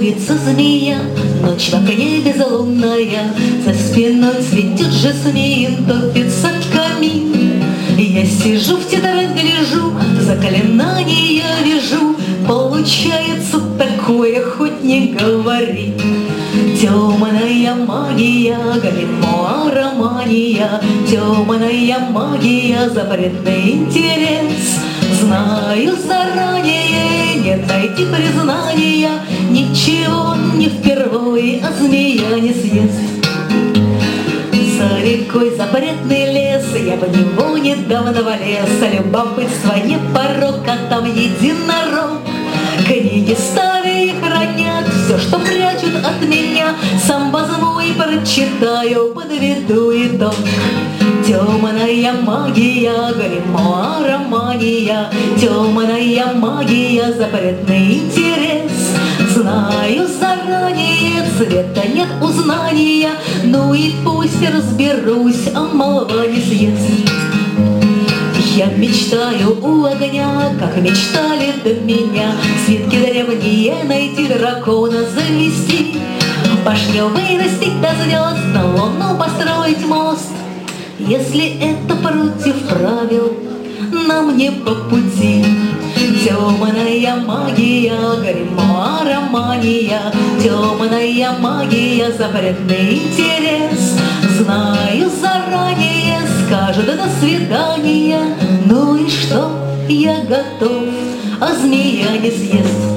дуется змея, ночь в окне безлунная, за спиной цветет жасмин, топится камин. Я сижу в тетрадь, гляжу, заклинания вяжу, получается такое, хоть не говори. Темная магия, гримуара мания, темная магия, запретный интерес. Знаю заранее, не найти признания, ничего не впервые, а змея не съест. За рекой запретный лес, я в него недавно влез. Любопытство не порок, а там единорог. Книги старые хранят все, что прячут от меня. Сам возьму и прочитаю, подведу итог. Темная магия, гримуара мания, темная магия, запретный интерес. Знаю заранее, цвета нет узнания, ну и пусть разберусь, а молва не съест. Я мечтаю у огня, как мечтали до меня, свитки древние найти, дракона завести, башню вырастить до звезд, на луну построить мост. Если это против правил, нам не по пути. Темная магия, гримуара мания, темная магия, запретный интерес. Знаю заранее, скажут до свидания, ну и что, я готов, а змея не съест.